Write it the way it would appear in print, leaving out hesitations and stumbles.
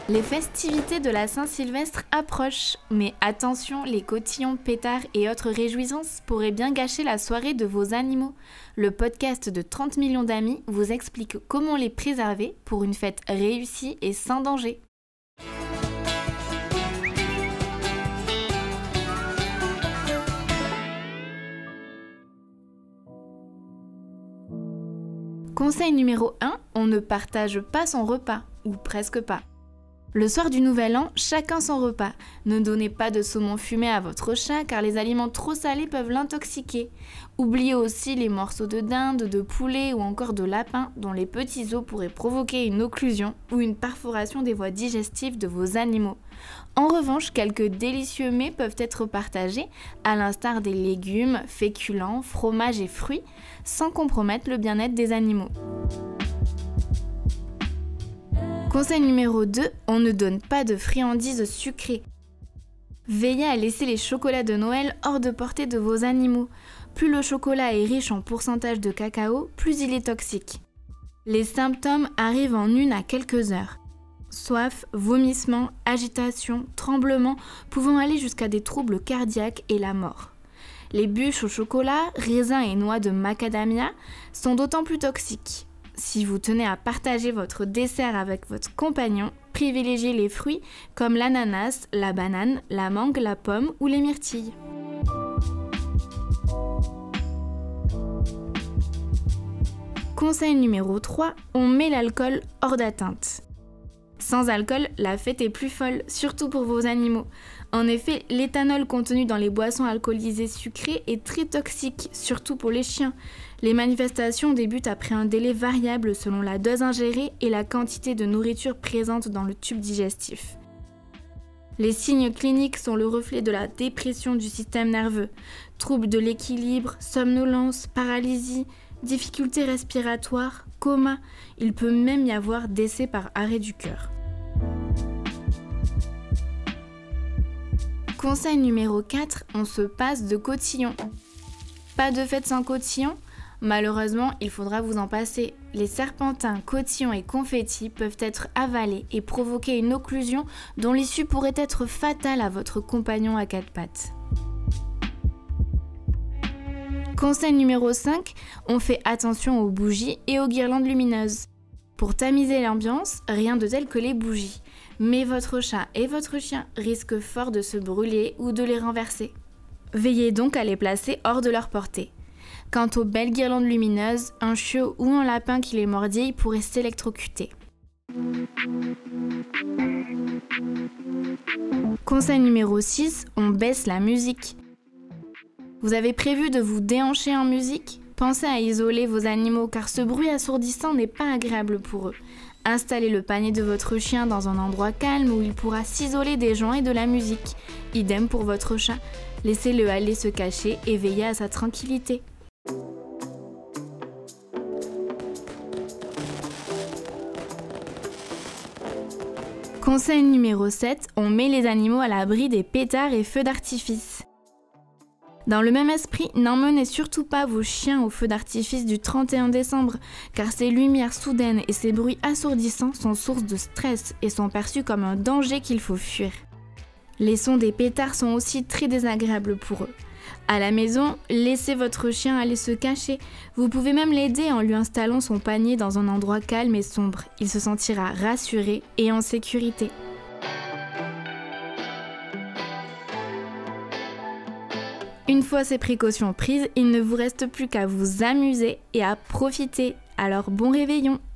Les festivités de la Saint-Sylvestre approchent, mais attention, les cotillons, pétards et autres réjouissances pourraient bien gâcher la soirée de vos animaux. Le podcast de 30 millions d'amis vous explique comment les préserver pour une fête réussie et sans danger. Conseil numéro 1, on ne partage pas son repas, ou presque pas. Le soir du Nouvel An, chacun son repas. Ne donnez pas de saumon fumé à votre chat car les aliments trop salés peuvent l'intoxiquer. Oubliez aussi les morceaux de dinde, de poulet ou encore de lapin dont les petits os pourraient provoquer une occlusion ou une perforation des voies digestives de vos animaux. En revanche, quelques délicieux mets peuvent être partagés, à l'instar des légumes, féculents, fromages et fruits, sans compromettre le bien-être des animaux. Conseil numéro 2, on ne donne pas de friandises sucrées. Veillez à laisser les chocolats de Noël hors de portée de vos animaux. Plus le chocolat est riche en pourcentage de cacao, plus il est toxique. Les symptômes arrivent en 1 à quelques heures. Soif, vomissements, agitation, tremblements, pouvant aller jusqu'à des troubles cardiaques et la mort. Les bûches au chocolat, raisins et noix de macadamia sont d'autant plus toxiques. Si vous tenez à partager votre dessert avec votre compagnon, privilégiez les fruits comme l'ananas, la banane, la mangue, la pomme ou les myrtilles. Conseil numéro 3, on met l'alcool hors d'atteinte. Sans alcool, la fête est plus folle, surtout pour vos animaux. En effet, l'éthanol contenu dans les boissons alcoolisées sucrées est très toxique, surtout pour les chiens. Les manifestations débutent après un délai variable selon la dose ingérée et la quantité de nourriture présente dans le tube digestif. Les signes cliniques sont le reflet de la dépression du système nerveux, troubles de l'équilibre, somnolence, paralysie, difficultés respiratoires, coma. Il peut même y avoir décès par arrêt du cœur. Conseil numéro 4, on se passe de cotillon. Pas de fête sans cotillon ? Malheureusement, il faudra vous en passer. Les serpentins, cotillons et confettis peuvent être avalés et provoquer une occlusion dont l'issue pourrait être fatale à votre compagnon à 4 pattes. Conseil numéro 5, on fait attention aux bougies et aux guirlandes lumineuses. Pour tamiser l'ambiance, rien de tel que les bougies. Mais votre chat et votre chien risquent fort de se brûler ou de les renverser. Veillez donc à les placer hors de leur portée. Quant aux belles guirlandes lumineuses, un chiot ou un lapin qui les mordille pourrait s'électrocuter. Conseil numéro 6, on baisse la musique. Vous avez prévu de vous déhancher en musique ? Pensez à isoler vos animaux car ce bruit assourdissant n'est pas agréable pour eux. Installez le panier de votre chien dans un endroit calme où il pourra s'isoler des gens et de la musique. Idem pour votre chat. Laissez-le aller se cacher et veillez à sa tranquillité. Conseil numéro 7, on met les animaux à l'abri des pétards et feux d'artifice. Dans le même esprit, n'emmenez surtout pas vos chiens au feu d'artifice du 31 décembre, car ces lumières soudaines et ces bruits assourdissants sont source de stress et sont perçus comme un danger qu'il faut fuir. Les sons des pétards sont aussi très désagréables pour eux. À la maison, laissez votre chien aller se cacher. Vous pouvez même l'aider en lui installant son panier dans un endroit calme et sombre. Il se sentira rassuré et en sécurité. Une fois ces précautions prises, il ne vous reste plus qu'à vous amuser et à profiter. Alors bon réveillon!